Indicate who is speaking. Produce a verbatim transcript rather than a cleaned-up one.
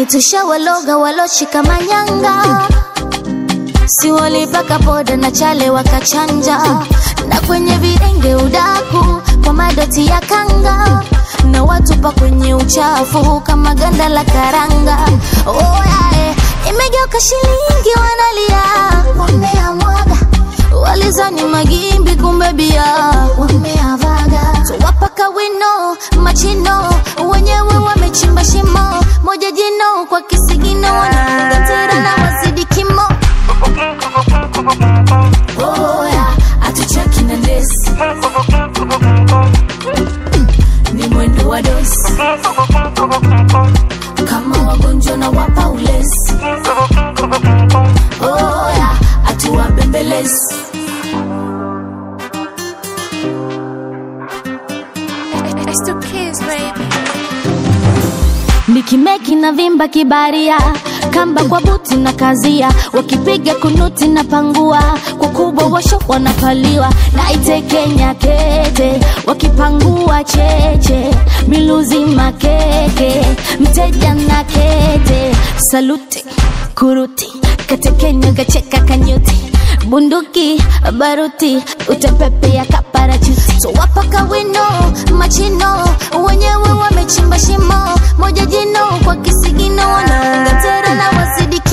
Speaker 1: Mjini tushawaloga waloshika manyanga, si walipaka poda na chale wakachanja, na kwenye videnge udaku kwa madoti ya kanga, na watu pa kwenye uchafu kama ganda la karanga. Oh yeah, imegeuka shilingi wanalia, wameamwaga. Walizani magimbi kumbe bia, wameavaga. Tuwapaka wino machino, wenyewe wamechimba shimo moja jino kwa kisigino, wanafunga tira na wazidi kimo. Oh yeah, atuchaki na lesi, ni mwendo wa dosi, kama wagonjwa na wapa ulesi. Oh yeah, atuwa bembelesi.
Speaker 2: It's two kids, baby.
Speaker 1: Nikimeki na vimba kibaria, kamba kwa buti na kazia, wakipiga kunuti na pangua, kwa kubwa washo wanapaliwa, na ite Kenya kete, wakipangua cheche, miluzi makeke, mteja na kete, saluti, kuruti, kate Kenya kacheka kanyuti, bunduki, baruti, utepepe ya kaparachuti. So wapaka wino machino, wenyewe wamechimba shimo moja jino kwa kisigino, wanaunga tera na wazidi